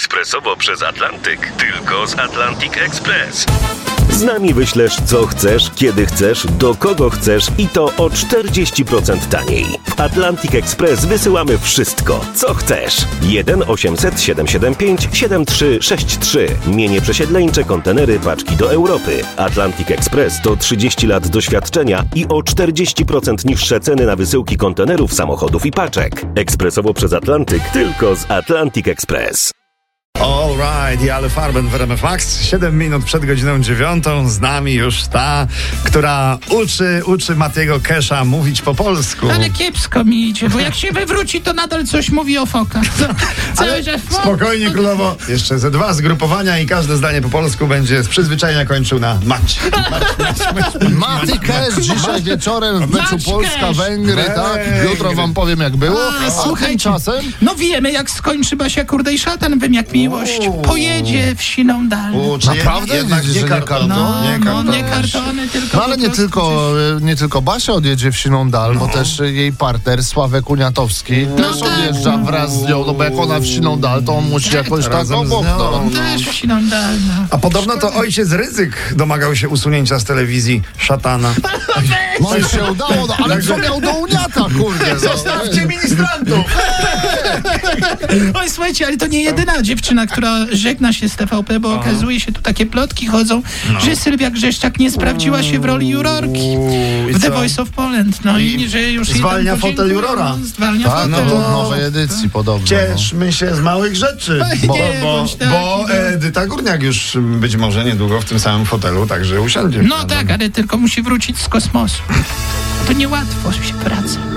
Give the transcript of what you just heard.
ekspresowo przez Atlantyk. Tylko z Atlantic Express. Z nami wyślesz co chcesz, kiedy chcesz, do kogo chcesz i to o 40% taniej. W Atlantic Express wysyłamy wszystko, co chcesz. 1 800 775 7363. Mienie przesiedleńcze, kontenery, paczki do Europy. Atlantic Express to 30 lat doświadczenia i o 40% niższe ceny na wysyłki kontenerów, samochodów i paczek. Ekspresowo przez Atlantyk, tylko z Atlantic Express. All right, i Ale Farben w RMF Max. 7 minut przed godziną 9. Z nami już ta, która uczy Matiego Kesha mówić po polsku. Ale kiepsko mi idzie, bo jak się wywróci, to nadal coś mówi o fokach. Ale spokojnie, królowo. Jeszcze ze 2 zgrupowania i każde zdanie po polsku będzie z przyzwyczajenia kończył na mać. Mati Kesz dzisiaj wieczorem w meczu Polska-Węgry, tak? Jutro wam powiem, jak było. A tymczasem? No wiemy, jak skończy Basia Kurde i Szatan, wiem jak miłość. Pojedzie w siną dal. Naprawdę? Jednak nie kartony. Nie kartony, tylko No ale nie tylko Basia odjedzie w siną dal, bo też jej partner Sławek Uniatowski też odjeżdża wraz z nią, no bo jak ona w siną dal, to on musi jakoś tak obok. Też w siną dal. A podobno to ojciec Rydzyk domagał się usunięcia z telewizji Szatana. No i się udało, ale co miał do Uniata, kurde. Zostawcie ministrantów! Oj, słuchajcie, ale to nie jedyna dziewczyna, która żegna się z TVP, bo okazuje się, tu takie plotki chodzą, że Sylwia Grzeszczak nie sprawdziła się w roli jurorki w The Voice of Poland. No i że już zwalnia fotel jurora. Zwalnia fotel. No to w nowej edycji podobno. Cieszmy się z małych rzeczy, bo Edyta Górniak już być może niedługo w tym samym fotelu także usiądzie. No tak, ale tylko musi wrócić z kosmosu. To niełatwo się praca.